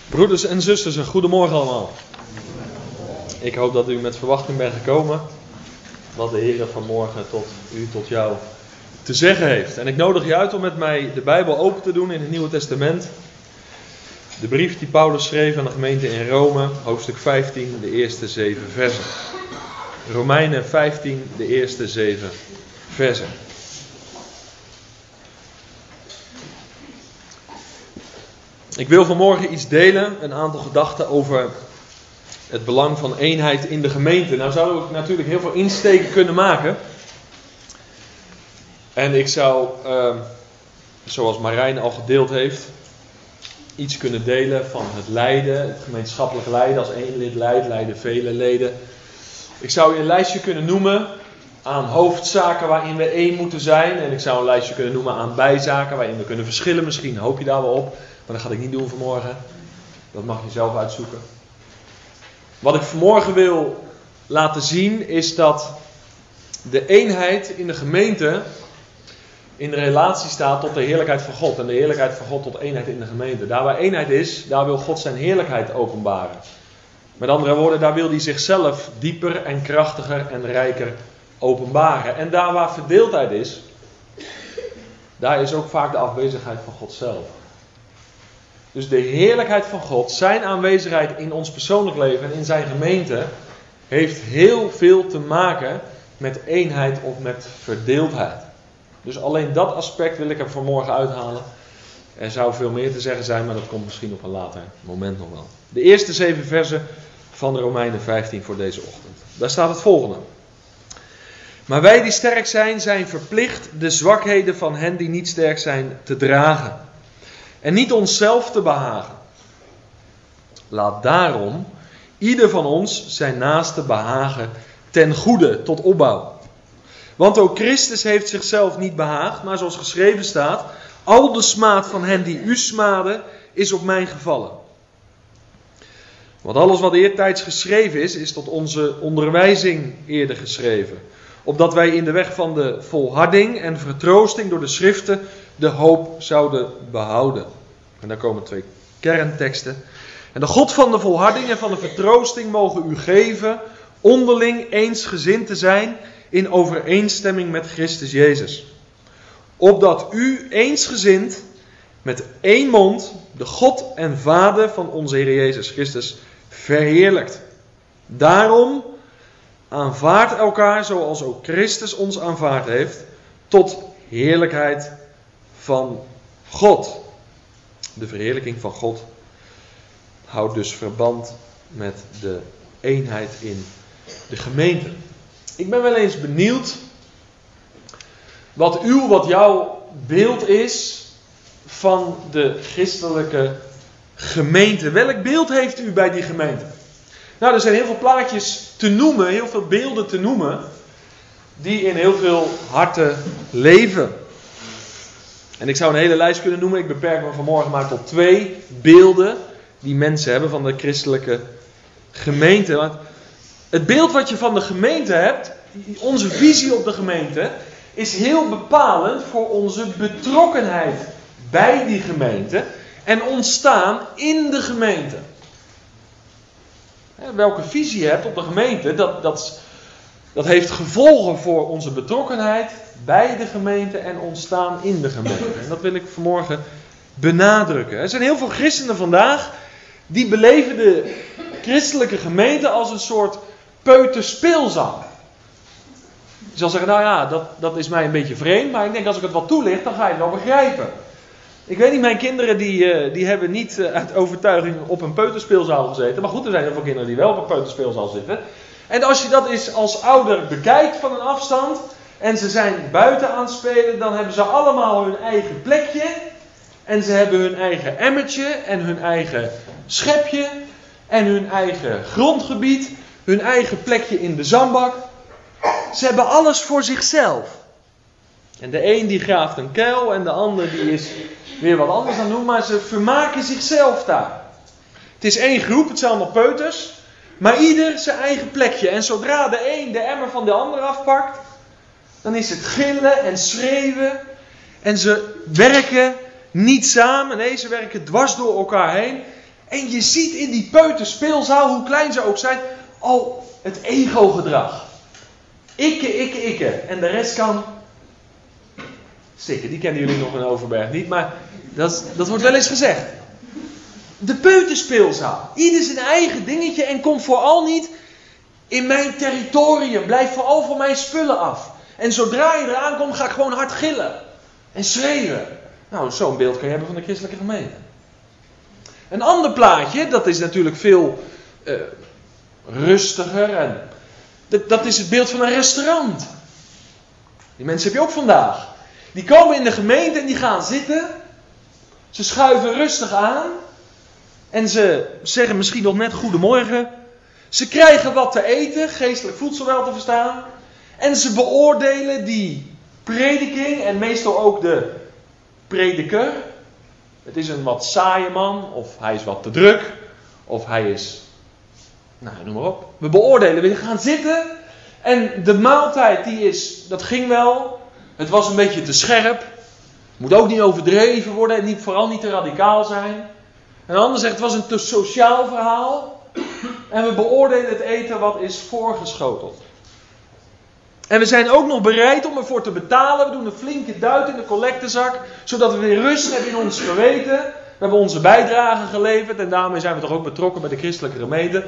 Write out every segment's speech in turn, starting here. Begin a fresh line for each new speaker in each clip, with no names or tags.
Broeders en zusters, een goedemorgen allemaal. Ik hoop dat u met verwachting bent gekomen wat de Heer vanmorgen tot jou te zeggen heeft. En ik nodig je uit om met mij de Bijbel open te doen in het Nieuwe Testament. De brief die Paulus schreef aan de gemeente in Rome, hoofdstuk 15, de eerste 7 versen. Romeinen 15, de eerste 7 versen. Ik wil vanmorgen iets delen, een aantal gedachten over het belang van eenheid in de gemeente. Nou zou ik natuurlijk heel veel insteken kunnen maken. En ik zou, zoals Marijn al gedeeld heeft, iets kunnen delen van het lijden, het gemeenschappelijk lijden. Als één lid lijdt, lijden vele leden. Ik zou je een lijstje kunnen noemen aan hoofdzaken waarin we één moeten zijn. En ik zou een lijstje kunnen noemen aan bijzaken waarin we kunnen verschillen. Misschien hoop je daar wel op. Maar dat ga ik niet doen vanmorgen. Dat mag je zelf uitzoeken. Wat ik vanmorgen wil laten zien is dat de eenheid in de gemeente in relatie staat tot de heerlijkheid van God. En de heerlijkheid van God tot eenheid in de gemeente. Daar waar eenheid is, daar wil God zijn heerlijkheid openbaren. Met andere woorden, daar wil hij zichzelf dieper en krachtiger en rijker openbaren. En daar waar verdeeldheid is, daar is ook vaak de afwezigheid van God zelf. Dus de heerlijkheid van God, zijn aanwezigheid in ons persoonlijk leven en in zijn gemeente, heeft heel veel te maken met eenheid of met verdeeldheid. Dus alleen dat aspect wil ik er vanmorgen uithalen. Er zou veel meer te zeggen zijn, maar dat komt misschien op een later moment nog wel. De eerste 7 versen van de Romeinen 15 voor deze ochtend. Daar staat het volgende. Maar wij die sterk zijn, zijn verplicht de zwakheden van hen die niet sterk zijn te dragen. En niet onszelf te behagen. Laat daarom ieder van ons zijn naaste behagen ten goede tot opbouw. Want ook Christus heeft zichzelf niet behaagd, maar zoals geschreven staat, al de smaad van hen die u smaden is op mij gevallen. Want alles wat eertijds geschreven is tot onze onderwijzing eerder geschreven. Opdat wij in de weg van de volharding en vertroosting door de schriften de hoop zouden behouden. En daar komen 2 kernteksten. En de God van de volharding en van de vertroosting mogen u geven onderling eensgezind te zijn in overeenstemming met Christus Jezus. Opdat u eensgezind met één mond de God en Vader van onze Heer Jezus Christus verheerlijkt. Daarom aanvaardt elkaar zoals ook Christus ons aanvaard heeft, tot heerlijkheid van God. De verheerlijking van God houdt dus verband met de eenheid in de gemeente. Ik ben wel eens benieuwd wat jouw beeld is van de christelijke gemeente. Welk beeld heeft u bij die gemeente? Nou, er zijn heel veel plaatjes te noemen, heel veel beelden te noemen, die in heel veel harten leven. En ik zou een hele lijst kunnen noemen, ik beperk me vanmorgen maar tot 2 beelden die mensen hebben van de christelijke gemeente. Want het beeld wat je van de gemeente hebt, onze visie op de gemeente, is heel bepalend voor onze betrokkenheid bij die gemeente en ontstaan in de gemeente. Welke visie je hebt op de gemeente, dat heeft gevolgen voor onze betrokkenheid bij de gemeente en ontstaan in de gemeente. En dat wil ik vanmorgen benadrukken. Er zijn heel veel christenen vandaag die beleven de christelijke gemeente als een soort peuterspeelzaal. Je zal zeggen, nou ja, dat is mij een beetje vreemd, maar ik denk als ik het wat toelicht, dan ga je het wel begrijpen. Ik weet niet, mijn kinderen die hebben niet uit overtuiging op een peuterspeelzaal gezeten. Maar goed, er zijn heel veel kinderen die wel op een peuterspeelzaal zitten. En als je dat eens als ouder bekijkt van een afstand en ze zijn buiten aan het spelen, dan hebben ze allemaal hun eigen plekje. En ze hebben hun eigen emmertje en hun eigen schepje en hun eigen grondgebied, hun eigen plekje in de zandbak. Ze hebben alles voor zichzelf. En de een die graaft een kuil en de ander die is weer wat anders aan het doen, maar ze vermaken zichzelf daar. Het is één groep, het zijn allemaal peuters, maar ieder zijn eigen plekje. En zodra de een de emmer van de ander afpakt, dan is het gillen en schreeuwen. En ze werken niet samen, nee, ze werken dwars door elkaar heen. En je ziet in die peuterspeelzaal, hoe klein ze ook zijn, al het ego-gedrag. Ikke. En de rest kan stikken. Die kennen jullie nog in Overberg niet, maar dat wordt wel eens gezegd. De peuterspeelzaal. Ieder zijn eigen dingetje en komt vooral niet in mijn territorium. Blijf vooral van mijn spullen af. En zodra je eraan komt, ga ik gewoon hard gillen. En schreeuwen. Nou, zo'n beeld kan je hebben van de christelijke gemeente. Een ander plaatje, dat is natuurlijk veel rustiger. En dat is het beeld van een restaurant. Die mensen heb je ook vandaag. Die komen in de gemeente en die gaan zitten. Ze schuiven rustig aan. En ze zeggen misschien nog net goedemorgen. Ze krijgen wat te eten, geestelijk voedsel wel te verstaan. En ze beoordelen die prediking en meestal ook de prediker. Het is een wat saaie man, of hij is wat te druk, of hij is, noem maar op. We beoordelen, we gaan zitten en de maaltijd dat ging wel. Het was een beetje te scherp. Moet ook niet overdreven worden en vooral niet te radicaal zijn. En een ander zegt, het was een te sociaal verhaal. En we beoordelen het eten wat is voorgeschoteld. En we zijn ook nog bereid om ervoor te betalen. We doen een flinke duit in de collectezak. Zodat we weer rust hebben in ons geweten. We hebben onze bijdrage geleverd. En daarmee zijn we toch ook betrokken bij de christelijke gemeente.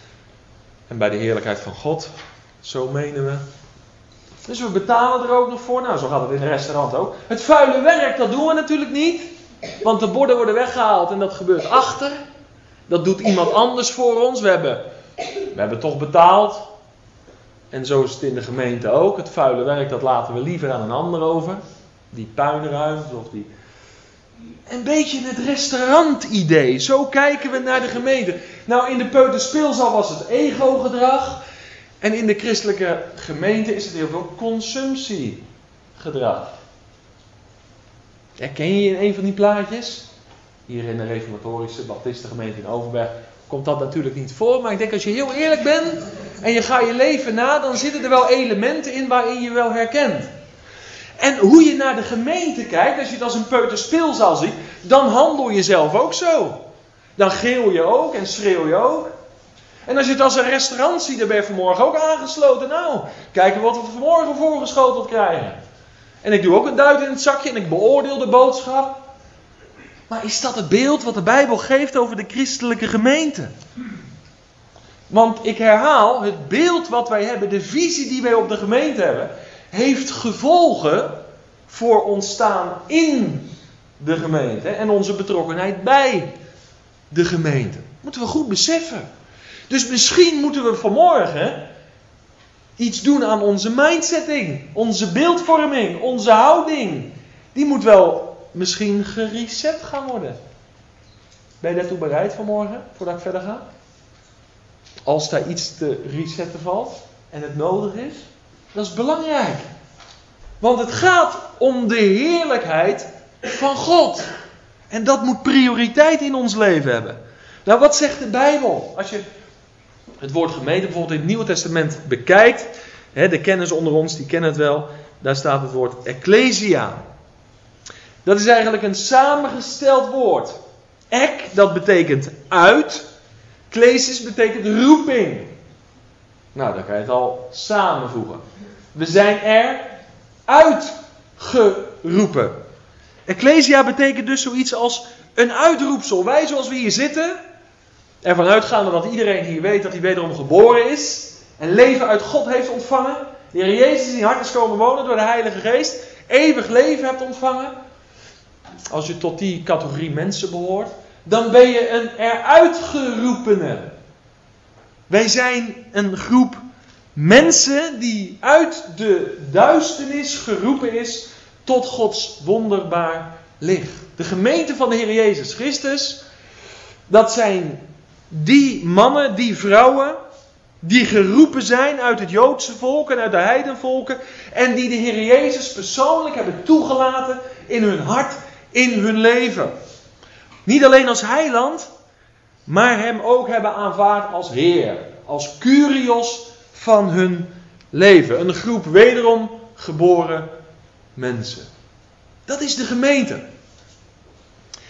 En bij de heerlijkheid van God. Zo menen we. Dus we betalen er ook nog voor. Nou, zo gaat het in een restaurant ook. Het vuile werk, dat doen we natuurlijk niet. Want de borden worden weggehaald en dat gebeurt achter. Dat doet iemand anders voor ons. We hebben toch betaald. En zo is het in de gemeente ook. Het vuile werk, dat laten we liever aan een ander over. Die puinruimt of die... Een beetje het restaurantidee. Zo kijken we naar de gemeente. Nou, in de peuterspeelzaal was het ego-gedrag. En in de christelijke gemeente is het heel veel consumptiegedrag. Herken je in een van die plaatjes? Hier in de reformatorische baptistengemeente in Overberg komt dat natuurlijk niet voor. Maar ik denk als je heel eerlijk bent en je gaat je leven na, dan zitten er wel elementen in waarin je wel herkent. En hoe je naar de gemeente kijkt, als je het als een peuterspeelzaal ziet, dan handel je zelf ook zo. Dan geel je ook en schreeuw je ook. En als je het als een restaurant ziet, dan ben je vanmorgen ook aangesloten. Nou, kijken wat we vanmorgen voorgeschoteld krijgen. En ik doe ook een duit in het zakje en ik beoordeel de boodschap. Maar is dat het beeld wat de Bijbel geeft over de christelijke gemeente? Want ik herhaal, het beeld wat wij hebben, de visie die wij op de gemeente hebben, heeft gevolgen voor ontstaan in de gemeente en onze betrokkenheid bij de gemeente. Moeten we goed beseffen. Dus misschien moeten we vanmorgen iets doen aan onze mindsetting, onze beeldvorming, onze houding. Die moet wel misschien gereset gaan worden. Ben je daartoe bereid vanmorgen, voordat ik verder ga? Als daar iets te resetten valt en het nodig is, dat is belangrijk. Want het gaat om de heerlijkheid van God. En dat moet prioriteit in ons leven hebben. Nou, wat zegt de Bijbel? Als je het woord gemeente bijvoorbeeld in het Nieuwe Testament bekijkt, de kenners onder ons, die kennen het wel, daar staat het woord ecclesia. Dat is eigenlijk een samengesteld woord. Ek, dat betekent uit. Klesis betekent roeping. Nou, dan kan je het al samenvoegen. We zijn er uitgeroepen. Ecclesia betekent dus zoiets als een uitroepsel. Wij zoals we hier zitten, ervan uitgaande dat iedereen hier weet dat hij wederom geboren is en leven uit God heeft ontvangen. De Heer Jezus in je hart is komen wonen door de Heilige Geest. Eeuwig leven hebt ontvangen. Als je tot die categorie mensen behoort, dan ben je een eruit geroepene. Wij zijn een groep mensen die uit de duisternis geroepen is tot Gods wonderbaar licht. De gemeente van de Heer Jezus Christus, dat zijn die mannen, die vrouwen, die geroepen zijn uit het Joodse volk en uit de heidenvolken en die de Heer Jezus persoonlijk hebben toegelaten in hun hart, in hun leven. Niet alleen als heiland, maar hem ook hebben aanvaard als Heer, als Kyrios van hun leven. Een groep wederom geboren mensen. Dat is de gemeente.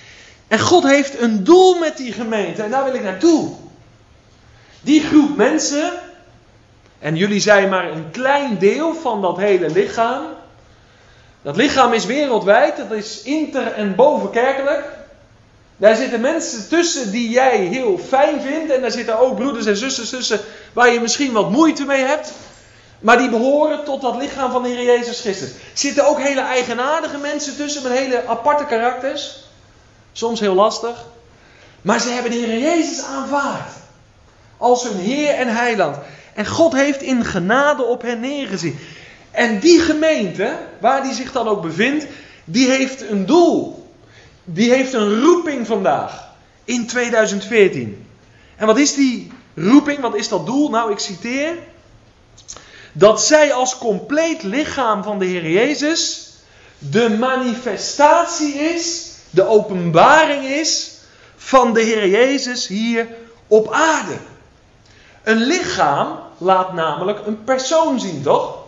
En God heeft een doel met die gemeente. En daar wil ik naartoe. Die groep mensen. En jullie zijn maar een klein deel van dat hele lichaam. Dat lichaam is wereldwijd. Dat is inter- en bovenkerkelijk. Daar zitten mensen tussen die jij heel fijn vindt. En daar zitten ook broeders en zusters tussen waar je misschien wat moeite mee hebt. Maar die behoren tot dat lichaam van de Heer Jezus Christus. Er zitten ook hele eigenaardige mensen tussen met hele aparte karakters. Soms heel lastig. Maar ze hebben de Heer Jezus aanvaard. Als hun Heer en Heiland. En God heeft in genade op hen neergezien. En die gemeente, waar die zich dan ook bevindt, die heeft een doel. Die heeft een roeping vandaag. In 2014. En wat is die roeping? Wat is dat doel? Nou, ik citeer. Dat zij als compleet lichaam van de Heer Jezus de manifestatie is, de openbaring is van de Heer Jezus hier op aarde. Een lichaam laat namelijk een persoon zien, toch?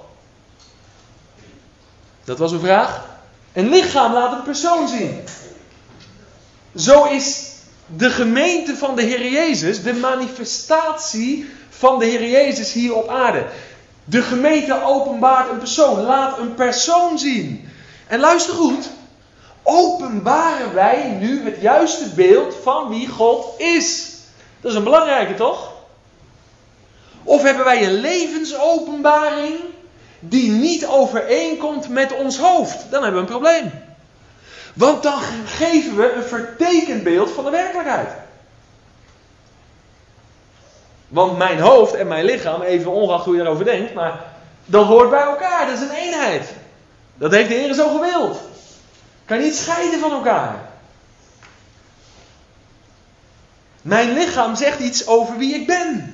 Dat was uw vraag? Een lichaam laat een persoon zien. Zo is de gemeente van de Heer Jezus de manifestatie van de Heer Jezus hier op aarde. De gemeente openbaart een persoon, laat een persoon zien. En luister goed, openbaren wij nu het juiste beeld van wie God is? Dat is een belangrijke, toch? Of hebben wij een levensopenbaring die niet overeenkomt met ons hoofd? Dan hebben we een probleem. Want dan geven we een vertekend beeld van de werkelijkheid. Want mijn hoofd en mijn lichaam, even ongeacht hoe je daarover denkt, maar dat hoort bij elkaar. Dat is een eenheid. Dat heeft de Heer zo gewild. Kan niet scheiden van elkaar. Mijn lichaam zegt iets over wie ik ben.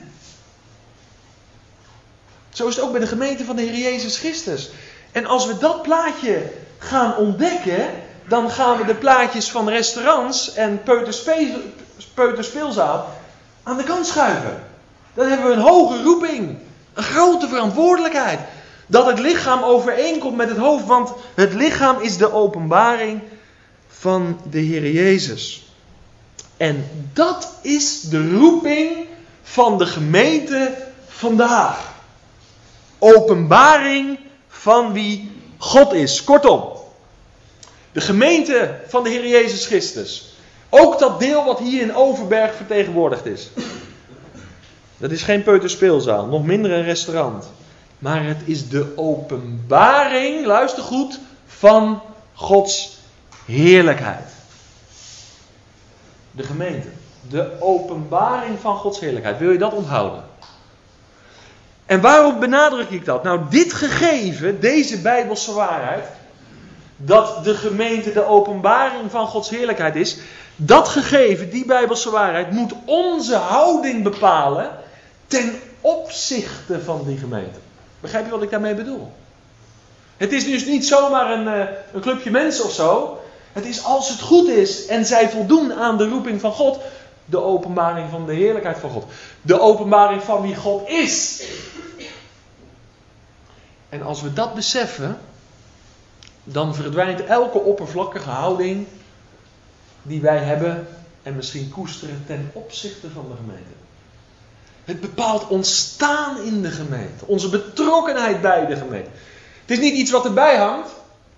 Zo is het ook bij de gemeente van de Heer Jezus Christus. En als we dat plaatje gaan ontdekken, dan gaan we de plaatjes van restaurants en peuterspeelzaal aan de kant schuiven. Dan hebben we een hoge roeping, een grote verantwoordelijkheid. Dat het lichaam overeenkomt met het hoofd, want het lichaam is de openbaring van de Heer Jezus. En dat is de roeping van de gemeente vandaag. Openbaring van wie God is. Kortom, de gemeente van de Heer Jezus Christus. Ook dat deel wat hier in Overberg vertegenwoordigd is. Dat is geen peuterspeelzaal, nog minder een restaurant. Maar het is de openbaring, luister goed, van Gods heerlijkheid. De gemeente. De openbaring van Gods heerlijkheid. Wil je dat onthouden? En waarom benadruk ik dat? Nou, dit gegeven, deze Bijbelse waarheid, dat de gemeente de openbaring van Gods heerlijkheid is, dat gegeven, die Bijbelse waarheid, moet onze houding bepalen ten opzichte van die gemeente. Begrijp je wat ik daarmee bedoel? Het is dus niet zomaar een clubje mensen of zo. Het is als het goed is en zij voldoen aan de roeping van God, de openbaring van de heerlijkheid van God. De openbaring van wie God is. En als we dat beseffen, dan verdwijnt elke oppervlakkige houding die wij hebben en misschien koesteren ten opzichte van de gemeente. Het bepaalt ons staan in de gemeente. Onze betrokkenheid bij de gemeente. Het is niet iets wat erbij hangt.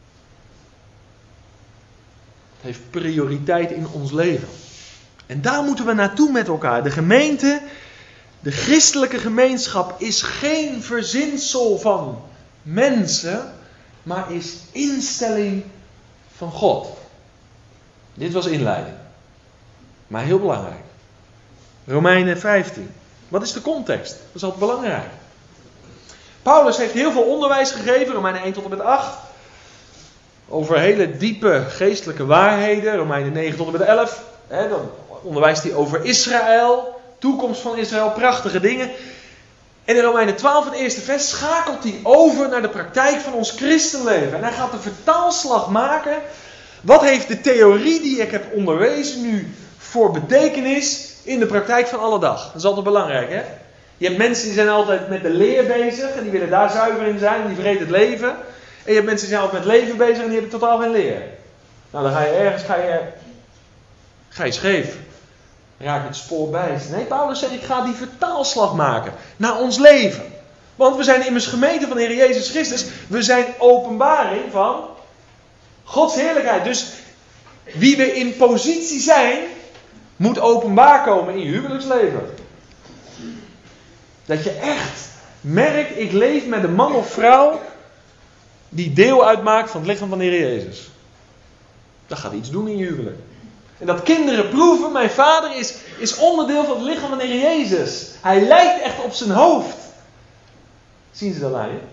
Het heeft prioriteit in ons leven. En daar moeten we naartoe met elkaar. De gemeente, de christelijke gemeenschap is geen verzinsel van mensen, maar is instelling van God. Dit was inleiding. Maar heel belangrijk. Romeinen 15. Wat is de context? Dat is altijd belangrijk. Paulus heeft heel veel onderwijs gegeven, Romeinen 1 tot en met 8. Over hele diepe geestelijke waarheden, Romeinen 9 tot en met 11. Dan onderwijst hij over Israël, toekomst van Israël, prachtige dingen. En in Romeinen 12, het eerste vers, schakelt hij over naar de praktijk van ons christenleven. En hij gaat de vertaalslag maken. Wat heeft de theorie die ik heb onderwezen nu voor betekenis in de praktijk van alle dag? Dat is altijd belangrijk, hè? Je hebt mensen die zijn altijd met de leer bezig en die willen daar zuiver in zijn en die vergeten het leven. En je hebt mensen die zijn altijd met leven bezig en die hebben totaal geen leer. Nou, dan ga je Ga je scheef. Raak het spoor bij. Nee, Paulus zegt, ik ga die vertaalslag maken naar ons leven. Want we zijn immers gemeente van de Heer Jezus Christus. We zijn openbaring van Gods heerlijkheid. Dus wie we in positie zijn, moet openbaar komen in je huwelijksleven. Dat je echt merkt, ik leef met een man of vrouw die deel uitmaakt van het lichaam van de Heer Jezus. Dat gaat iets doen in je huwelijk. En dat kinderen proeven, mijn vader is onderdeel van het lichaam van de Heer Jezus. Hij lijkt echt op zijn hoofd. Zien ze dat aan je?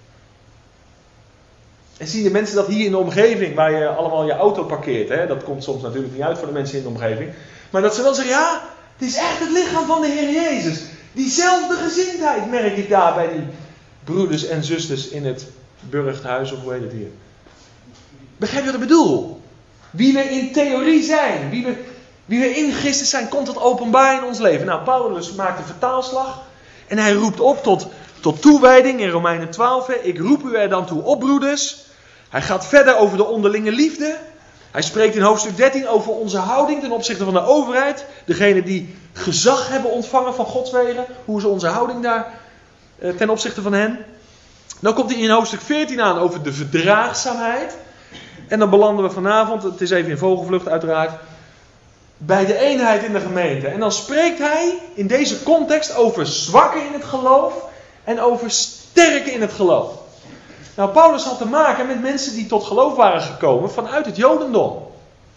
En zien de mensen dat hier in de omgeving, waar je allemaal je auto parkeert. Hè? Dat komt soms natuurlijk niet uit voor de mensen in de omgeving. Maar dat ze wel zeggen, ja, het is echt het lichaam van de Heer Jezus. Diezelfde gezindheid merk ik daar bij die broeders en zusters in het burchthuis, of hoe heet het hier. Begrijp je wat ik bedoel? Wie we in theorie zijn, wie we in Christus zijn, komt tot openbaar in ons leven. Nou, Paulus maakt een vertaalslag en hij roept op tot toewijding in Romeinen 12. Ik roep u er dan toe op, broeders. Hij gaat verder over de onderlinge liefde. Hij spreekt in hoofdstuk 13 over onze houding ten opzichte van de overheid. Degene die gezag hebben ontvangen van Gods wegen. Hoe is onze houding daar ten opzichte van hen? Dan komt hij in hoofdstuk 14 aan over de verdraagzaamheid. En dan belanden we vanavond, het is even in vogelvlucht uiteraard, bij de eenheid in de gemeente. En dan spreekt hij in deze context over zwakken in het geloof en over sterken in het geloof. Nou, Paulus had te maken met mensen die tot geloof waren gekomen vanuit het Jodendom.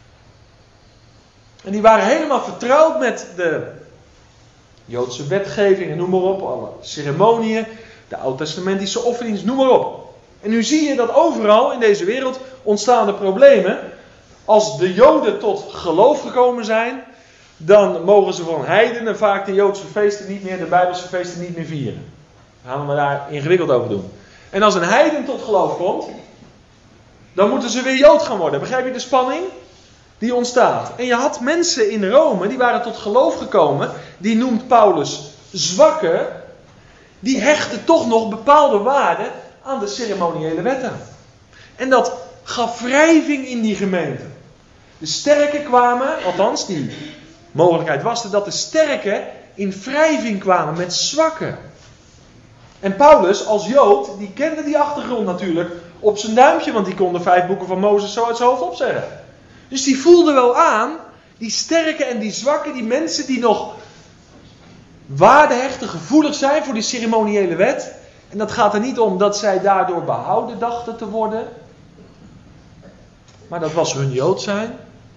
En die waren helemaal vertrouwd met de Joodse wetgeving en noem maar op, alle ceremoniën, de oud-testamentische offerdienst, noem maar op. En nu zie je dat overal in deze wereld ontstaan de problemen. Als de Joden tot geloof gekomen zijn, dan mogen ze van heidenen vaak de Joodse feesten niet meer, de Bijbelse feesten niet meer vieren. Dan gaan we daar ingewikkeld over doen. En als een heiden tot geloof komt, dan moeten ze weer Jood gaan worden. Begrijp je de spanning die ontstaat? En je had mensen in Rome, die waren tot geloof gekomen, die noemt Paulus zwakken, die hechten toch nog bepaalde waarden aan de ceremoniële wetten. En dat gaf wrijving in die gemeente. De sterken kwamen, althans die mogelijkheid was er, dat de sterken in wrijving kwamen met zwakken. En Paulus als Jood, die kende die achtergrond natuurlijk op zijn duimpje, want die kon de 5 boeken van Mozes zo uit zijn hoofd opzeggen. Dus die voelde wel aan, die sterken en die zwakken, die mensen die nog waardehechten, gevoelig zijn voor die ceremoniële wet. En dat gaat er niet om dat zij daardoor behouden dachten te worden. Maar dat was hun Jood zijn.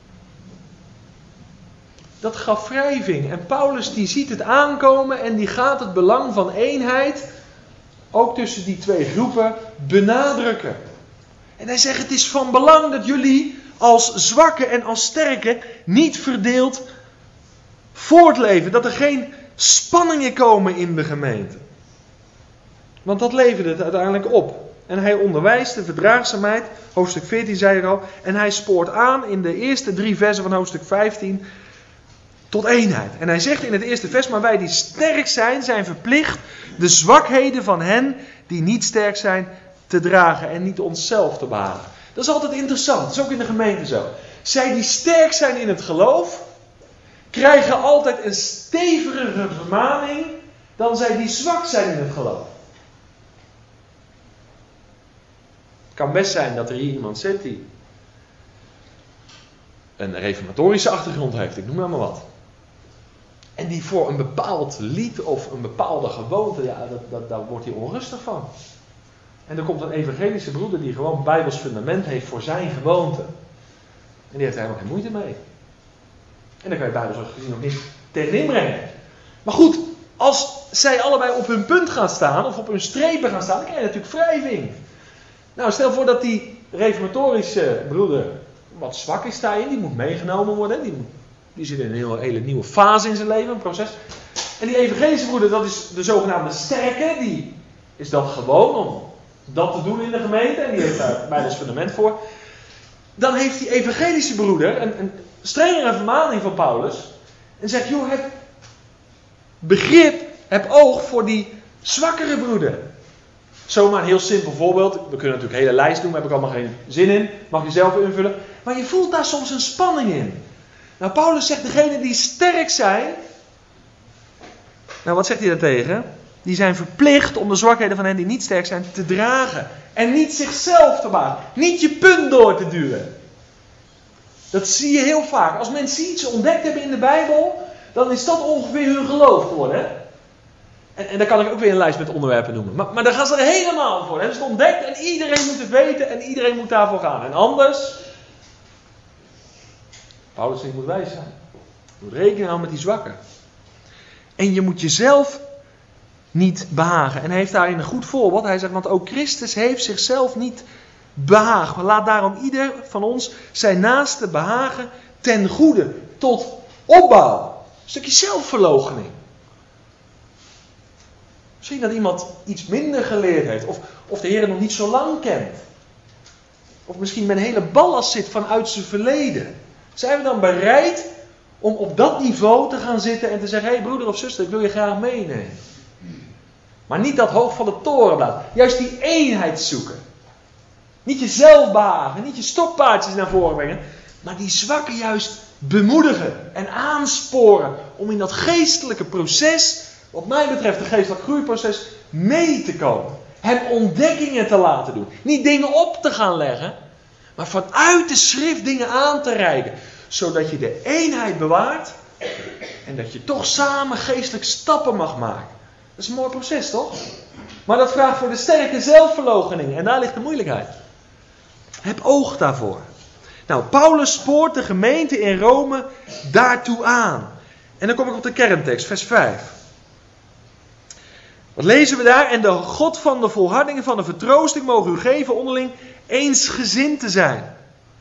Dat gaf wrijving. En Paulus die ziet het aankomen en die gaat het belang van eenheid, ook tussen die twee groepen, benadrukken. En hij zegt, het is van belang dat jullie als zwakken en als sterken niet verdeeld voortleven. Dat er geen spanningen komen in de gemeente. Want dat leverde het uiteindelijk op. En hij onderwijst de verdraagzaamheid, hoofdstuk 14 zei je al. En hij spoort aan in de eerste 3 versen van hoofdstuk 15 tot eenheid. En hij zegt in het eerste vers, maar wij die sterk zijn, zijn verplicht de zwakheden van hen die niet sterk zijn te dragen en niet onszelf te behagen. Dat is altijd interessant, dat is ook in de gemeente zo. Zij die sterk zijn in het geloof, krijgen altijd een stevigere vermaning dan zij die zwak zijn in het geloof. Het kan best zijn dat er hier iemand zit die een reformatorische achtergrond heeft, ik noem maar wat. En die voor een bepaald lied of een bepaalde gewoonte, ja, daar wordt hij onrustig van. En er komt een evangelische broeder die gewoon Bijbels fundament heeft voor zijn gewoonte. En die heeft er helemaal geen moeite mee. En dan kan je Bijbels gezien nog niet tegenin brengen. Maar goed, als zij allebei op hun punt gaan staan, of op hun strepen gaan staan, dan krijg je natuurlijk wrijving. Nou, stel voor dat die reformatorische broeder wat zwak is daarin, die moet meegenomen worden. Die zit in een hele nieuwe fase in zijn leven, een proces. En die evangelische broeder, dat is de zogenaamde sterke, die is dat gewoon om dat te doen in de gemeente. En die heeft daar Bijbels fundament voor. Dan heeft die evangelische broeder een strengere vermaning van Paulus. En zegt, joh, heb begrip, heb oog voor die zwakkere broeder. Zomaar een heel simpel voorbeeld. We kunnen natuurlijk een hele lijst doen, daar heb ik allemaal geen zin in. Mag je zelf invullen. Maar je voelt daar soms een spanning in. Nou, Paulus zegt, degenen die sterk zijn... Nou, wat zegt hij daartegen? Die zijn verplicht om de zwakheden van hen die niet sterk zijn te dragen. En niet zichzelf te maken. Niet je punt door te duwen. Dat zie je heel vaak. Als mensen iets ontdekt hebben in de Bijbel, dan is dat ongeveer hun geloof geworden. Hè? En daar kan ik ook weer een lijst met onderwerpen noemen. Maar daar gaan ze er helemaal voor. Hè? Het is ontdekt en iedereen moet het weten en iedereen moet daarvoor gaan. En anders... Paulus zegt, je moet wijs zijn. Je moet rekening houden met die zwakken. En je moet jezelf niet behagen. En hij heeft daarin een goed voorbeeld. Hij zegt, want ook Christus heeft zichzelf niet behaagd. Laat daarom ieder van ons zijn naaste behagen ten goede. Tot opbouw. Een stukje zelfverloochening. Misschien dat iemand iets minder geleerd heeft. Of de Heer nog niet zo lang kent. Of misschien met een hele ballast zit vanuit zijn verleden. Zijn we dan bereid om op dat niveau te gaan zitten en te zeggen... Hé broeder of zuster, ik wil je graag meenemen. Maar niet dat hoog van de toren blijven. Juist die eenheid zoeken. Niet jezelf behagen, niet je stokpaardjes naar voren brengen. Maar die zwakken juist bemoedigen en aansporen om in dat geestelijke proces... Wat mij betreft het geestelijk groeiproces mee te komen. Hem ontdekkingen te laten doen. Niet dingen op te gaan leggen. Maar vanuit de schrift dingen aan te reiken. Zodat je de eenheid bewaart. En dat je toch samen geestelijk stappen mag maken. Dat is een mooi proces, toch? Maar dat vraagt voor de sterke zelfverloochening. En daar ligt de moeilijkheid. Heb oog daarvoor. Nou, Paulus spoort de gemeente in Rome daartoe aan. En dan kom ik op de kerntekst, vers 5. Wat lezen we daar? En de God van de volharding en van de vertroosting mogen u geven onderling eensgezind te zijn.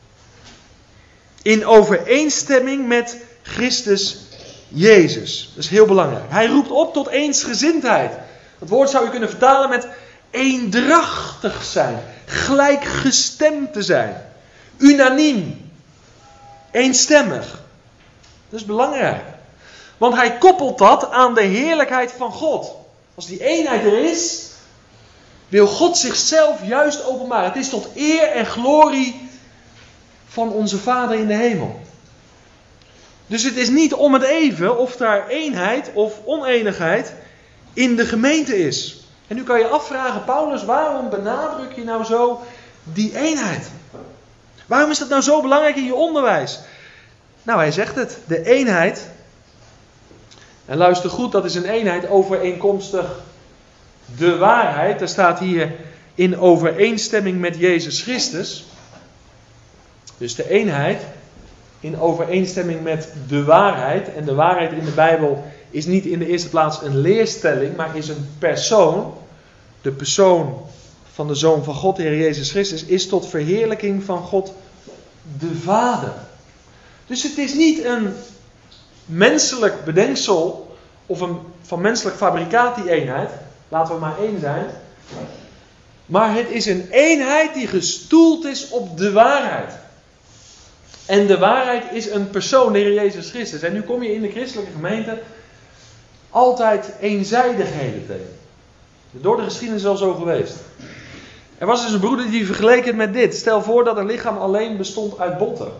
In overeenstemming met Christus Jezus. Dat is heel belangrijk. Hij roept op tot eensgezindheid. Dat woord zou je kunnen vertalen met eendrachtig zijn. Gelijkgestemd te zijn. Unaniem. Eenstemmig. Dat is belangrijk. Want hij koppelt dat aan de heerlijkheid van God. Als die eenheid er is, wil God zichzelf juist openbaren. Het is tot eer en glorie van onze Vader in de hemel. Dus het is niet om het even of daar eenheid of oneenigheid in de gemeente is. En nu kan je afvragen, Paulus, waarom benadruk je nou zo die eenheid? Waarom is dat nou zo belangrijk in je onderwijs? Nou, hij zegt het, de eenheid. En luister goed, dat is een eenheid overeenkomstig de waarheid. Er staat hier in overeenstemming met Jezus Christus. Dus de eenheid in overeenstemming met de waarheid. En de waarheid in de Bijbel is niet in de eerste plaats een leerstelling, maar is een persoon. De persoon van de Zoon van God, de Heer Jezus Christus, is tot verheerlijking van God de Vader. Dus het is niet een menselijk bedenksel of een van menselijk fabrikaat die eenheid. Laten we maar één zijn. Maar het is een eenheid die gestoeld is op de waarheid. En de waarheid is een persoon, de Heer Jezus Christus. En nu kom je in de christelijke gemeente altijd eenzijdigheden tegen. Door de geschiedenis is al zo geweest. Er was dus een broeder die vergeleek het met dit. Stel voor dat een lichaam alleen bestond uit botten.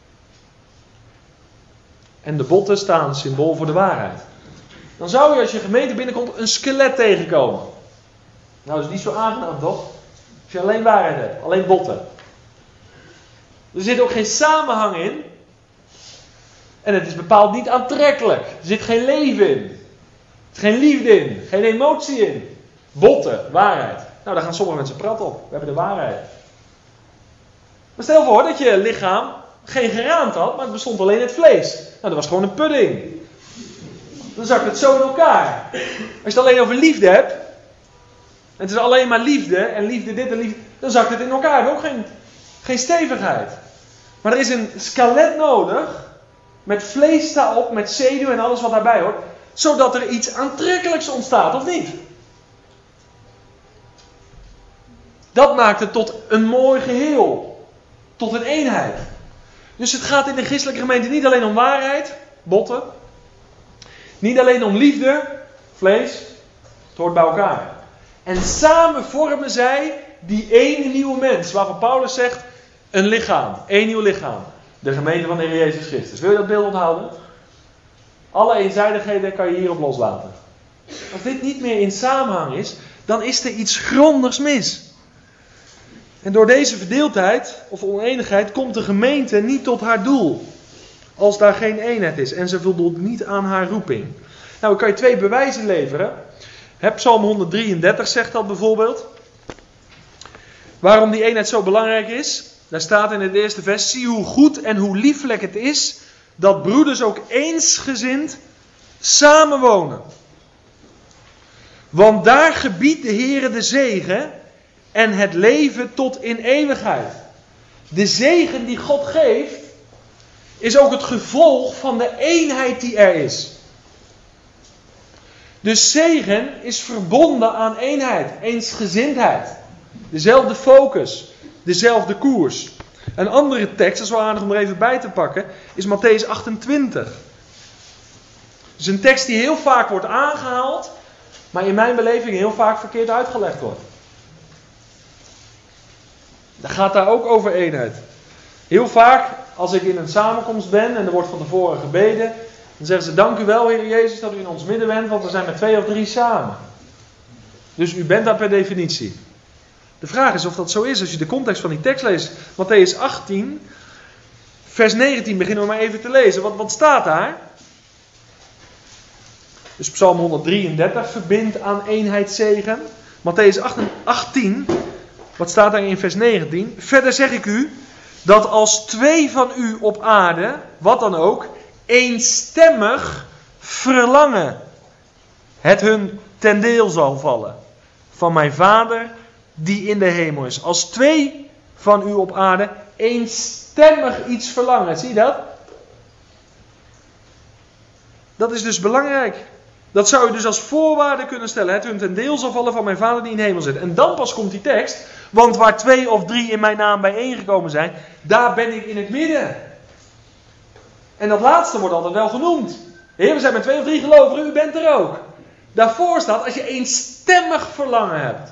En de botten staan symbool voor de waarheid. Dan zou je als je gemeente binnenkomt een skelet tegenkomen. Nou, dat is niet zo aangenaam, toch? Als je alleen waarheid hebt, alleen botten. Er zit ook geen samenhang in. En het is bepaald niet aantrekkelijk. Er zit geen leven in. Er is geen liefde in. Geen emotie in. Botten, waarheid. Nou, daar gaan sommige mensen prat op. We hebben de waarheid. Maar stel voor dat je lichaam geen geraamte had, maar het bestond alleen uit vlees. Nou, dat was gewoon een pudding. Dan zakt het zo in elkaar. Als je het alleen over liefde hebt, en het is alleen maar liefde, en liefde dit en liefde, dan zakt het in elkaar. We hebben ook geen stevigheid. Maar er is een skelet nodig, met vlees daarop, met zenuw en alles wat daarbij hoort, zodat er iets aantrekkelijks ontstaat, of niet? Dat maakt het tot een mooi geheel. Tot een eenheid. Dus het gaat in de christelijke gemeente niet alleen om waarheid, botten. Niet alleen om liefde, vlees. Het hoort bij elkaar. En samen vormen zij die ene nieuwe mens. Waarvan Paulus zegt, een lichaam. Één nieuw lichaam. De gemeente van de Heer Jezus Christus. Wil je dat beeld onthouden? Alle eenzijdigheden kan je hierop loslaten. Als dit niet meer in samenhang is, dan is er iets grondigs mis. En door deze verdeeldheid of oneenigheid komt de gemeente niet tot haar doel. Als daar geen eenheid is en ze voldoet niet aan haar roeping. Nou, ik kan je 2 bewijzen leveren. Psalm 133 zegt dat bijvoorbeeld. Waarom die eenheid zo belangrijk is. Daar staat in het eerste vers. Zie hoe goed en hoe lieflijk het is dat broeders ook eensgezind samenwonen. Want daar gebiedt de Heere de zegen en het leven tot in eeuwigheid. De zegen die God geeft is ook het gevolg van de eenheid die er is. Dus zegen is verbonden aan eenheid, eensgezindheid. Dezelfde focus, dezelfde koers. Een andere tekst, dat is wel aardig om er even bij te pakken, is Mattheüs 28. Het is een tekst die heel vaak wordt aangehaald, maar in mijn beleving heel vaak verkeerd uitgelegd wordt. Dat gaat daar ook over eenheid. Heel vaak, als ik in een samenkomst ben en er wordt van tevoren gebeden, dan zeggen ze, dank u wel, Heer Jezus, dat u in ons midden bent, want we zijn met 2 of 3 samen. Dus u bent daar per definitie. De vraag is of dat zo is als je de context van die tekst leest. Mattheüs 18, vers 19 beginnen we maar even te lezen. Wat staat daar? Dus Psalm 133 verbindt aan eenheidszegen. Mattheüs 18, wat staat daar in vers 19? Verder zeg ik u, dat als 2 van u op aarde, wat dan ook, eenstemmig verlangen, het hun ten deel zal vallen. Van mijn Vader die in de hemel is. Als 2 van u op aarde eenstemmig iets verlangen. Zie je dat? Dat is dus belangrijk. Dat zou je dus als voorwaarde kunnen stellen. Het hun ten deel zal vallen van mijn Vader die in de hemel zit. En dan pas komt die tekst. Want waar 2 of 3 in mijn naam bijeengekomen zijn, daar ben ik in het midden. En dat laatste wordt altijd wel genoemd. Heer, we zijn met 2 of 3 gelovigen, u bent er ook. Daarvoor staat, als je eenstemmig verlangen hebt.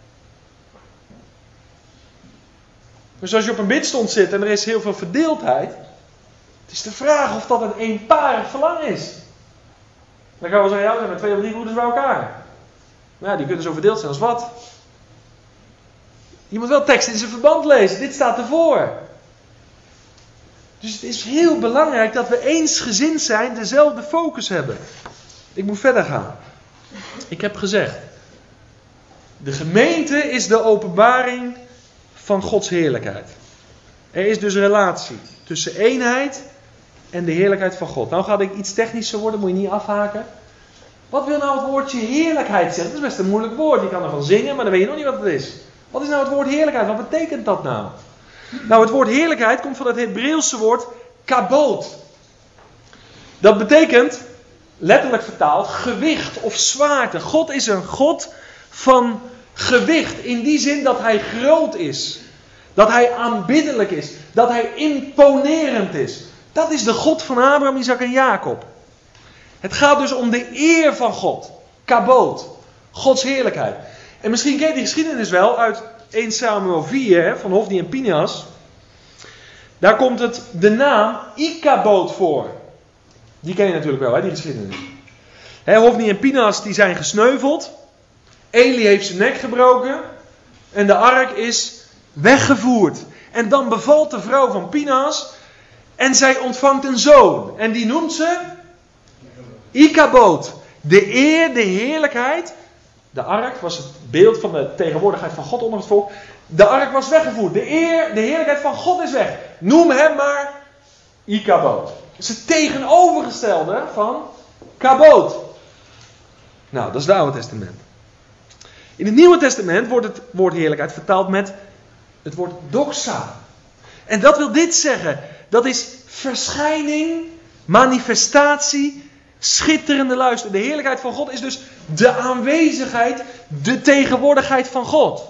Dus als je op een bidstond zit en er is heel veel verdeeldheid, het is de vraag of dat een eenparig verlangen is. Dan gaan we zeggen, ja, we zijn met 2 of 3 broeders bij elkaar. Maar ja, die kunnen zo verdeeld zijn als wat. Je moet wel tekst in zijn verband lezen. Dit staat ervoor. Dus het is heel belangrijk dat we eensgezind zijn, dezelfde focus hebben. Ik moet verder gaan. Ik heb gezegd, de gemeente is de openbaring van Gods heerlijkheid. Er is dus relatie tussen eenheid en de heerlijkheid van God. Nou ga ik iets technischer worden, moet je niet afhaken. Wat wil nou het woordje heerlijkheid zeggen? Dat is best een moeilijk woord. Je kan ervan zingen, maar dan weet je nog niet wat het is. Wat is nou het woord heerlijkheid? Wat betekent dat nou? Nou, het woord heerlijkheid komt van het Hebreeuwse woord kaboot. Dat betekent, letterlijk vertaald, gewicht of zwaarte. God is een God van gewicht. In die zin dat hij groot is. Dat hij aanbiddelijk is. Dat hij imponerend is. Dat is de God van Abraham, Isaac en Jacob. Het gaat dus om de eer van God. Kaboot. Gods heerlijkheid. En misschien ken je die geschiedenis wel uit 1 Samuel 4 van Hofni en Pinhas. Daar komt de naam Ikaboot voor. Die ken je natuurlijk wel, die geschiedenis. Hofni en Pinhas die zijn gesneuveld. Eli heeft zijn nek gebroken. En de ark is weggevoerd. En dan bevalt de vrouw van Pinhas. En zij ontvangt een zoon. En die noemt ze Ikaboot. De eer, de heerlijkheid. De ark was het beeld van de tegenwoordigheid van God onder het volk. De ark was weggevoerd. De eer, de heerlijkheid van God is weg. Noem hem maar Ikaboot. Dat is het tegenovergestelde van kaboot. Nou, dat is het Oude Testament. In het Nieuwe Testament wordt het woord heerlijkheid vertaald met het woord doxa. En dat wil dit zeggen. Dat is verschijning, manifestatie, schitterende luister. De heerlijkheid van God is dus de aanwezigheid, de tegenwoordigheid van God.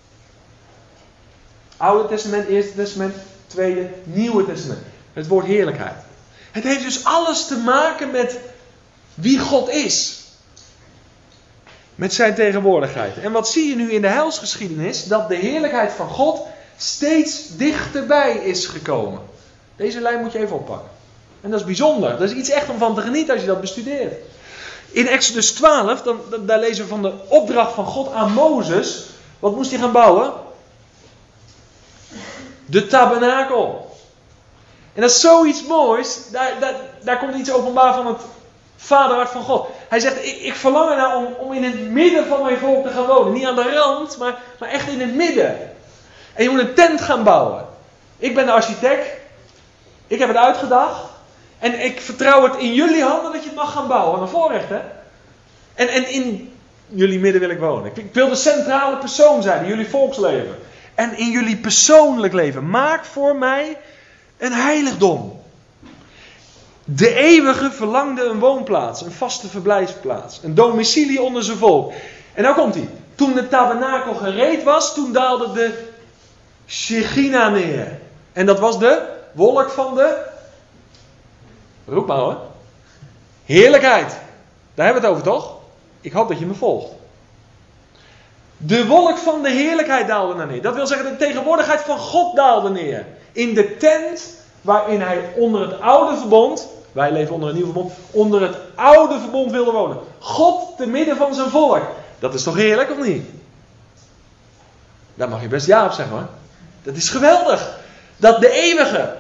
Oude Testament, Eerste Testament, Tweede, Nieuwe Testament. Het woord heerlijkheid. Het heeft dus alles te maken met wie God is. Met zijn tegenwoordigheid. En wat zie je nu in de heilsgeschiedenis? Dat de heerlijkheid van God steeds dichterbij is gekomen. Deze lijn moet je even oppakken. En dat is bijzonder. Dat is iets echt om van te genieten als je dat bestudeert. In Exodus 12, daar lezen we van de opdracht van God aan Mozes. Wat moest hij gaan bouwen? De tabernakel. En dat is zoiets moois. Daar komt iets openbaar van het vaderhart van God. Hij zegt, ik verlang ernaar om in het midden van mijn volk te gaan wonen. Niet aan de rand, maar echt in het midden. En je moet een tent gaan bouwen. Ik ben de architect. Ik heb het uitgedacht. En ik vertrouw het in jullie handen dat je het mag gaan bouwen. Wat een voorrecht, hè? En in jullie midden wil ik wonen. Ik wil de centrale persoon zijn in jullie volksleven. En in jullie persoonlijk leven. Maak voor mij een heiligdom. De eeuwige verlangde een woonplaats. Een vaste verblijfsplaats. Een domicilie onder zijn volk. En nou komt hij. Toen de tabernakel gereed was, toen daalde de Shechina neer. En dat was de wolk van de... Roep maar hoor. Heerlijkheid. Daar hebben we het over toch? Ik hoop dat je me volgt. De wolk van de heerlijkheid daalde naar neer. Dat wil zeggen, de tegenwoordigheid van God daalde neer. In de tent waarin hij onder het oude verbond, wij leven onder een nieuw verbond, onder het oude verbond wilde wonen. God te midden van zijn volk. Dat is toch heerlijk of niet? Daar mag je best ja op zeggen hoor. Dat is geweldig. Dat de eeuwige,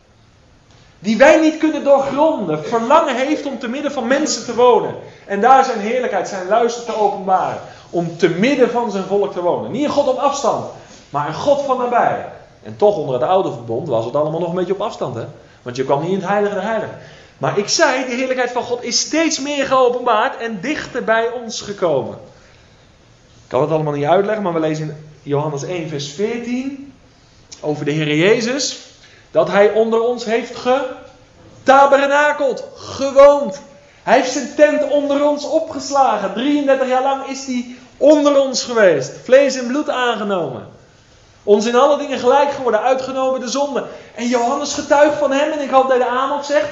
die wij niet kunnen doorgronden, verlangen heeft om te midden van mensen te wonen. En daar zijn heerlijkheid, zijn luister te openbaren. Om te midden van zijn volk te wonen. Niet een God op afstand, maar een God van nabij. En toch onder het oude verbond was het allemaal nog een beetje op afstand. Hè? Want je kwam niet in het heilige der heiligen. Maar ik zei, de heerlijkheid van God is steeds meer geopenbaard en dichter bij ons gekomen. Ik kan het allemaal niet uitleggen, maar we lezen in Johannes 1 vers 14 over de Heer Jezus. Dat hij onder ons heeft getabernakeld, gewoond. Hij heeft zijn tent onder ons opgeslagen. 33 jaar lang is hij onder ons geweest. Vlees en bloed aangenomen. Ons in alle dingen gelijk geworden, uitgenomen de zonde. En Johannes getuigt van hem, en ik hoop dat hij de amen op zegt,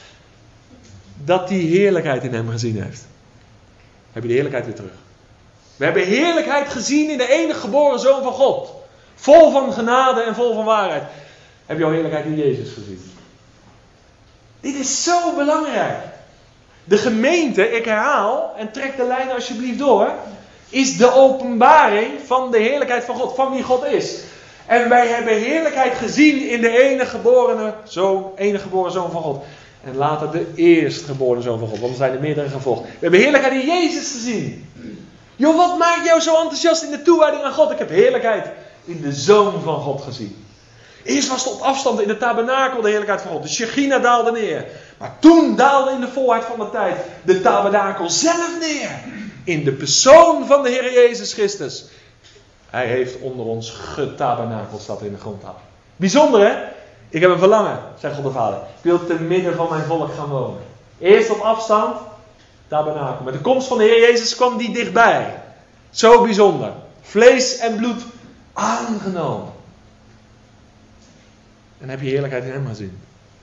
dat hij heerlijkheid in hem gezien heeft. Heb je de heerlijkheid weer terug. We hebben heerlijkheid gezien in de enige geboren Zoon van God. Vol van genade en vol van waarheid. Heb je al heerlijkheid in Jezus gezien? Dit is zo belangrijk. De gemeente, ik herhaal, en trek de lijn alsjeblieft door, is de openbaring van de heerlijkheid van God, van wie God is. En wij hebben heerlijkheid gezien in de enige geboren Zoon van God. En later de eerstgeboren Zoon van God, want er zijn er meerdere gevolgd. We hebben heerlijkheid in Jezus gezien. Joh, wat maakt jou zo enthousiast in de toewijding aan God? Ik heb heerlijkheid in de Zoon van God gezien. Eerst was het op afstand in de tabernakel de heerlijkheid van God. De Shechina daalde neer. Maar toen daalde in de volheid van de tijd de tabernakel zelf neer. In de persoon van de Heer Jezus Christus. Hij heeft onder ons getabernakeld, staat in de grondtaal. Bijzonder hè? Ik heb een verlangen, zegt God de Vader. Ik wil te midden van mijn volk gaan wonen. Eerst op afstand, tabernakel. Met de komst van de Heer Jezus kwam die dichtbij. Zo bijzonder. Vlees en bloed aangenomen. En heb je heerlijkheid in hem gezien?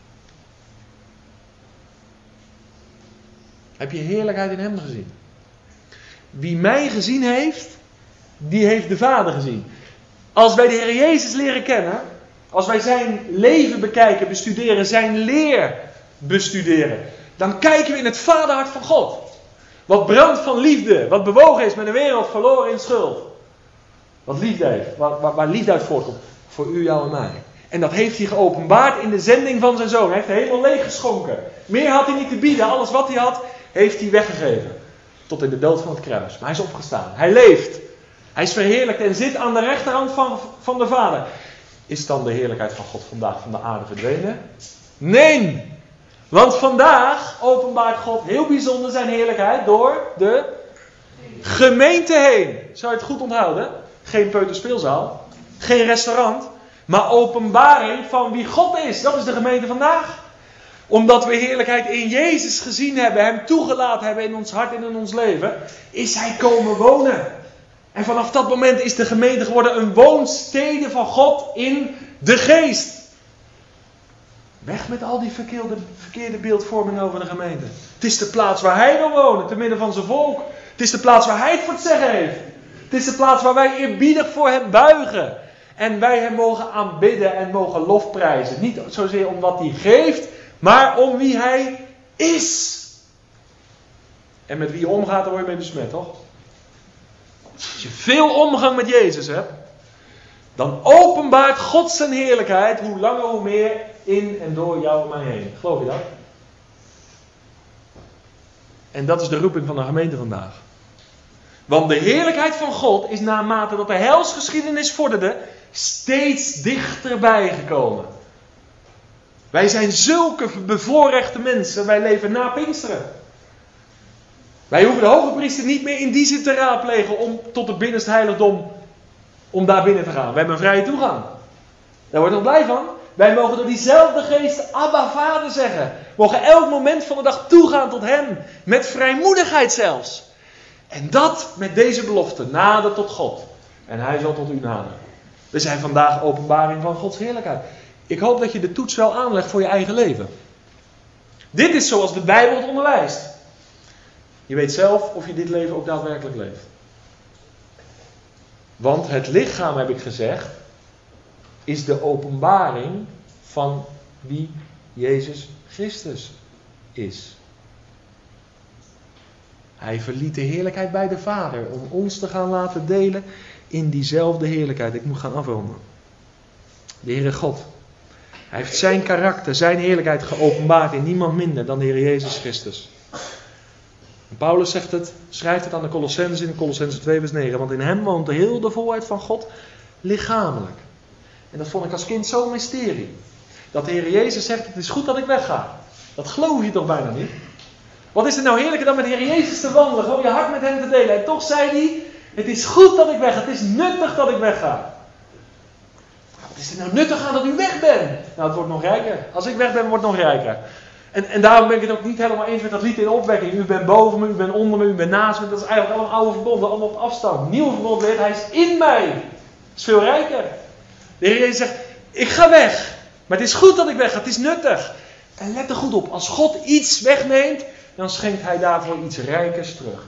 Heb je heerlijkheid in hem gezien? Wie mij gezien heeft, die heeft de Vader gezien. Als wij de Heer Jezus leren kennen, als wij zijn leven bekijken, bestuderen, zijn leer bestuderen, dan kijken we in het vaderhart van God. Wat brandt van liefde, wat bewogen is met een wereld verloren in schuld. Wat liefde heeft, waar liefde uit voortkomt. Voor u, jou en mij. En dat heeft hij geopenbaard in de zending van zijn zoon. Hij heeft de hemel leeggeschonken. Meer had hij niet te bieden. Alles wat hij had, heeft hij weggegeven. Tot in de dood van het kruis. Maar hij is opgestaan. Hij leeft. Hij is verheerlijkt en zit aan de rechterhand van de Vader. Is dan de heerlijkheid van God vandaag van de aarde verdwenen? Nee! Want vandaag openbaart God heel bijzonder zijn heerlijkheid door de gemeente heen. Zou je het goed onthouden? Geen peuterspeelzaal. Geen restaurant. Maar openbaring van wie God is. Dat is de gemeente vandaag. Omdat we heerlijkheid in Jezus gezien hebben. Hem toegelaten hebben in ons hart en in ons leven. Is hij komen wonen. En vanaf dat moment is de gemeente geworden een woonstede van God in de geest. Weg met al die verkeerde beeldvormingen over de gemeente. Het is de plaats waar hij wil wonen. Te midden van zijn volk. Het is de plaats waar hij het voor het zeggen heeft. Het is de plaats waar wij eerbiedig voor hem buigen. En wij hem mogen aanbidden en mogen lofprijzen. Niet zozeer om wat hij geeft, maar om wie hij is. En met wie je omgaat, dan word je mee besmet, toch? Als je veel omgang met Jezus hebt, dan openbaart God zijn heerlijkheid hoe langer hoe meer in en door jou en mij heen. Geloof je dat? En dat is de roeping van de gemeente vandaag. Want de heerlijkheid van God is naarmate dat de helsgeschiedenis vorderde steeds dichterbij gekomen. Wij zijn zulke bevoorrechte mensen, wij leven na Pinksteren. Wij hoeven de hoge priester niet meer in die zin te raadplegen om tot het binnenste heiligdom, om daar binnen te gaan. We hebben een vrije toegang. Daar word ik blij van. Wij mogen door diezelfde geest Abba Vader zeggen. We mogen elk moment van de dag toegaan tot hem. Met vrijmoedigheid zelfs. En dat met deze belofte. Nader tot God. En hij zal tot u naderen. We zijn vandaag openbaring van Gods heerlijkheid. Ik hoop dat je de toets wel aanlegt voor je eigen leven. Dit is zoals de Bijbel het onderwijst. Je weet zelf of je dit leven ook daadwerkelijk leeft. Want het lichaam, heb ik gezegd, is de openbaring van wie Jezus Christus is. Hij verliet de heerlijkheid bij de Vader om ons te gaan laten delen in diezelfde heerlijkheid. Ik moet gaan afronden. De Heere God. Hij heeft zijn karakter, zijn heerlijkheid geopenbaard in niemand minder dan de Heer Jezus Christus. En Paulus zegt het, schrijft het aan de Colossenzen in Colossenzen 2 vers 9. Want in hem woont de heel de volheid van God lichamelijk. En dat vond ik als kind zo'n mysterie. Dat de Heer Jezus zegt, het is goed dat ik wegga. Dat geloof je toch bijna niet? Wat is er nou heerlijker dan met de Heer Jezus te wandelen? Gewoon je hart met hem te delen. En toch zei hij, het is goed dat ik wegga. Het is nuttig dat ik wegga. Wat is er nou nuttig aan dat u weg bent? Nou, het wordt nog rijker. Als ik weg ben, wordt het nog rijker. En daarom ben ik het ook niet helemaal eens met dat lied in opwekking. U bent boven me, u bent onder me, u bent naast me. Dat is eigenlijk allemaal oude verbonden, allemaal op afstand. Nieuw verbond leert, hij is in mij. Dat is veel rijker. De Heer Jezus zegt, ik ga weg. Maar het is goed dat ik wegga, het is nuttig. En let er goed op, als God iets wegneemt, dan schenkt hij daarvoor iets rijkers terug.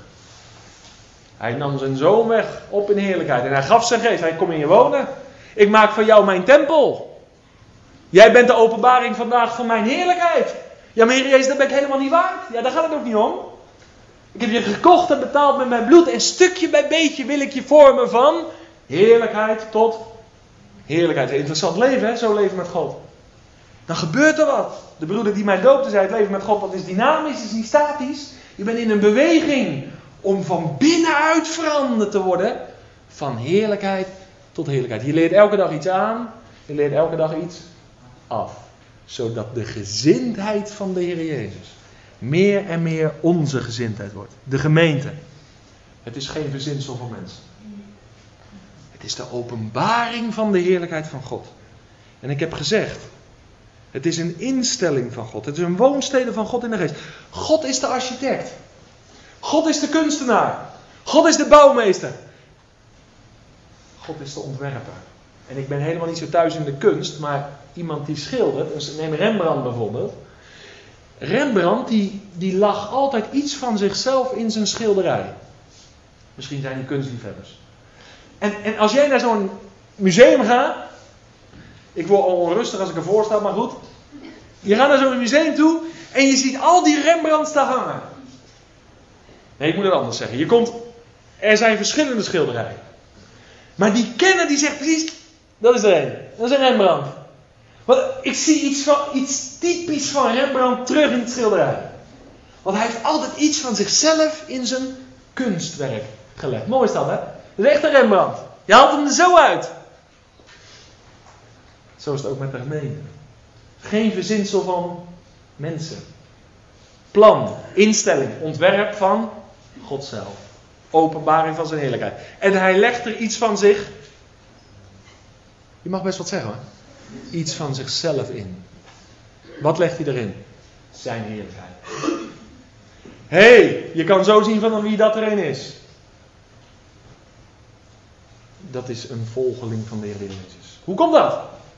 Hij nam zijn zoon weg op in heerlijkheid. En hij gaf zijn geest, hij kom in je wonen. Ik maak van jou mijn tempel. Jij bent de openbaring vandaag van mijn heerlijkheid. Ja, maar Heer Jezus, dat ben ik helemaal niet waard. Ja, daar gaat het ook niet om. Ik heb je gekocht en betaald met mijn bloed. En stukje bij beetje wil ik je vormen van heerlijkheid tot heerlijkheid. Interessant leven, hè? Zo leven met God. Dan gebeurt er wat. De broeder die mij doopte zei, het leven met God, dat is dynamisch, is niet statisch. Je bent in een beweging om van binnenuit veranderd te worden. Van heerlijkheid tot heerlijkheid. Je leert elke dag iets aan. Je leert elke dag iets af. Zodat de gezindheid van de Heer Jezus meer en meer onze gezindheid wordt. De gemeente. Het is geen verzinsel van mensen. Het is de openbaring van de heerlijkheid van God. En ik heb gezegd, het is een instelling van God. Het is een woonstede van God in de geest. God is de architect. God is de kunstenaar. God is de bouwmeester. God is de ontwerper. En ik ben helemaal niet zo thuis in de kunst, maar iemand die schildert, dus neem Rembrandt bijvoorbeeld. Rembrandt die lag altijd iets van zichzelf in zijn schilderij. Misschien zijn die kunstliefhebbers. En als jij naar zo'n museum gaat, ik word al onrustig als ik ervoor sta, maar goed. Je gaat naar zo'n museum toe en je ziet al die Rembrandts daar hangen. Nee, ik moet het anders zeggen. Er zijn verschillende schilderijen. Maar die kenner die zegt precies, dat is er een. Dat is een Rembrandt. Want ik zie iets typisch van Rembrandt terug in het schilderij. Want hij heeft altijd iets van zichzelf in zijn kunstwerk gelegd. Mooi is dat, hè? Dat is echt een Rembrandt. Je haalt hem er zo uit. Zo is het ook met de gemeente. Geen verzinsel van mensen. Plan, instelling, ontwerp van God zelf. Openbaring van zijn heerlijkheid. En hij legt er iets van zich. Je mag best wat zeggen hoor. Iets van zichzelf in. Wat legt hij erin? Zijn heerlijkheid. Hé, je kan zo zien van wie dat er een is. Dat is een volgeling van de Heer Jezus. Hoe komt dat?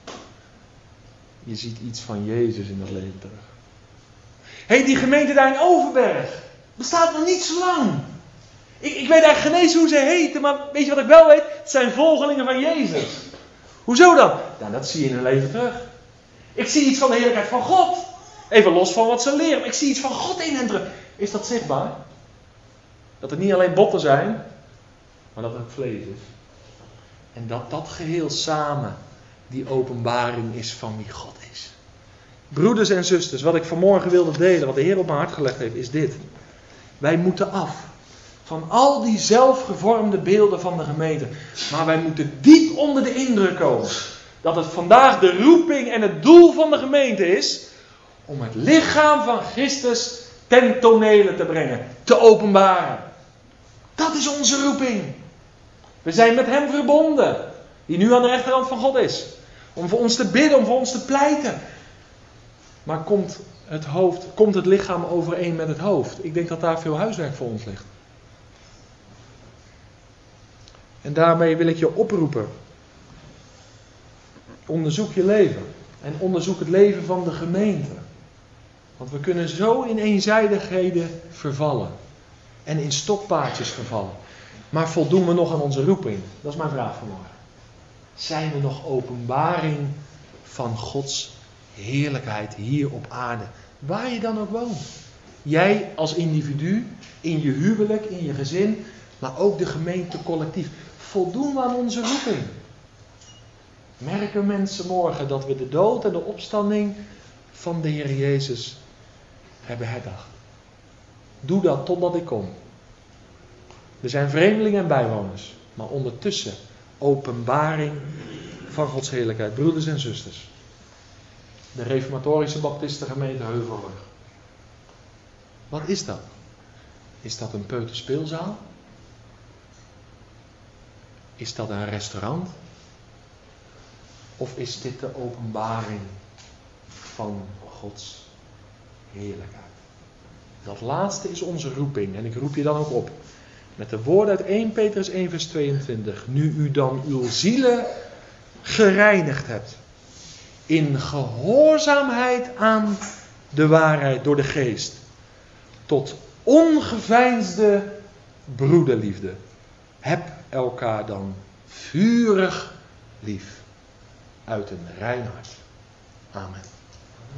Je ziet iets van Jezus in dat leven terug. Hé, die gemeente daar in Overberg. Bestaat nog niet zo lang. Ik weet eigenlijk geen eens hoe ze heten, maar weet je wat ik wel weet? Het zijn volgelingen van Jezus. Hoezo dan? Nou, dat zie je in hun leven terug. Ik zie iets van de heerlijkheid van God. Even los van wat ze leren. Maar ik zie iets van God in hen terug. Is dat zichtbaar? Dat het niet alleen botten zijn, maar dat het ook vlees is. En dat dat geheel samen die openbaring is van wie God is. Broeders en zusters, wat ik vanmorgen wilde delen, wat de Heer op mijn hart gelegd heeft, is dit. Wij moeten af van al die zelfgevormde beelden van de gemeente. Maar wij moeten diep onder de indruk komen. Dat het vandaag de roeping en het doel van de gemeente is om het lichaam van Christus ten tonele te brengen. Te openbaren. Dat is onze roeping. We zijn met Hem verbonden. Die nu aan de rechterhand van God is. Om voor ons te bidden, om voor ons te pleiten. Maar komt het lichaam overeen met het hoofd? Ik denk dat daar veel huiswerk voor ons ligt. En daarmee wil ik je oproepen. Onderzoek je leven. En onderzoek het leven van de gemeente. Want we kunnen zo in eenzijdigheden vervallen. En in stokpaardjes vervallen. Maar voldoen we nog aan onze roeping? Dat is mijn vraag vanmorgen. Zijn we nog openbaring van Gods heerlijkheid hier op aarde? Waar je dan ook woont. Jij als individu, in je huwelijk, in je gezin, maar ook de gemeente collectief. Voldoen we aan onze roeping? Merken mensen morgen dat we de dood en de opstanding van de Heer Jezus hebben herdacht? Doe dat totdat ik kom. We zijn vreemdelingen en bijwoners, maar ondertussen openbaring van Gods heerlijkheid. Broeders en zusters. De Reformatorische Baptistengemeente Heuvelrug. Wat is dat? Is dat een peuterspeelzaal? Is dat een restaurant? Of is dit de openbaring van Gods heerlijkheid? Dat laatste is onze roeping. En ik roep je dan ook op. Met de woorden uit 1 Petrus 1 vers 22. Nu u dan uw zielen gereinigd hebt. In gehoorzaamheid aan de waarheid door de geest. Tot ongeveinsde broederliefde. Heb elkaar dan vurig lief. Uit een rein hart. Amen.